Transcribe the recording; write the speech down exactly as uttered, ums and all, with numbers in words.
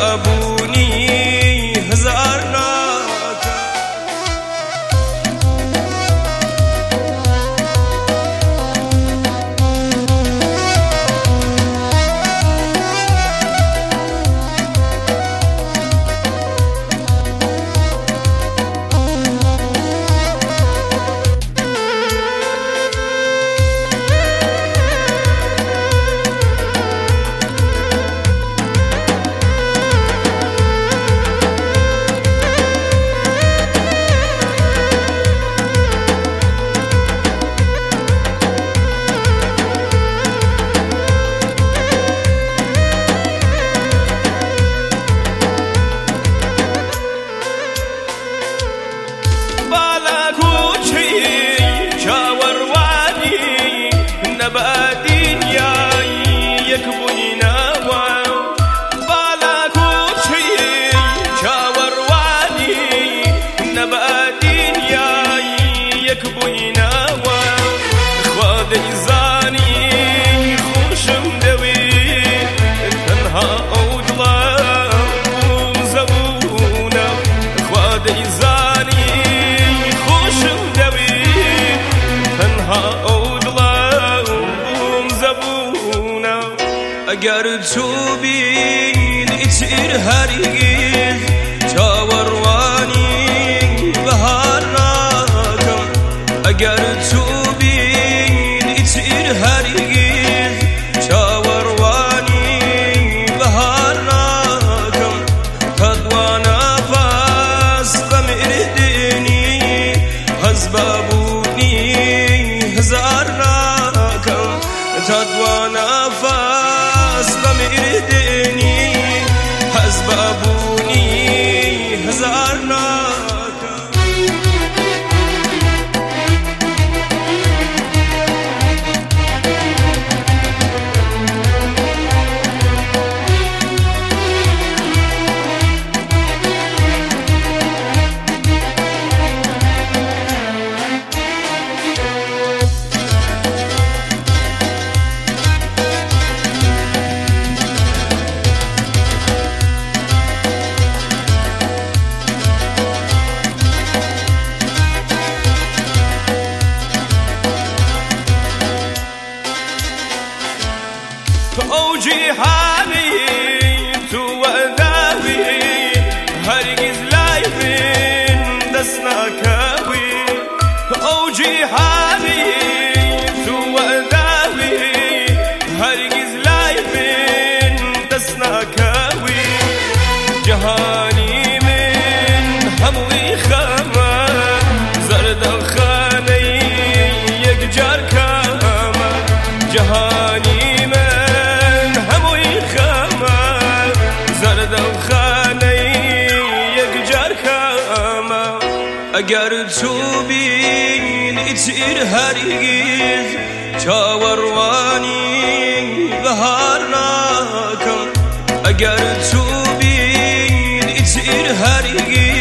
بابوني هزارنا اگر تو بین اتیر هرگز چاوروانی بهار نکن اگر تو بین اتیر هرگز چاوروانی بهار نکن تدوانا فاس قمردنی هزبابونی هزار نکن تدوانا فاس بمردني هزبابوني هزارنا اوجي حالي تو وداوي هرگز لايفين دسنا كاوي اوجي حالي تو وداوي هرگز لايفين دسنا كاوي جهاني من هموي خما زرد خاني يكجار كما جهاني اگر تو بین اتیر هرگز چاوروانی بهار نکن اگر تو بین اتیر هرگز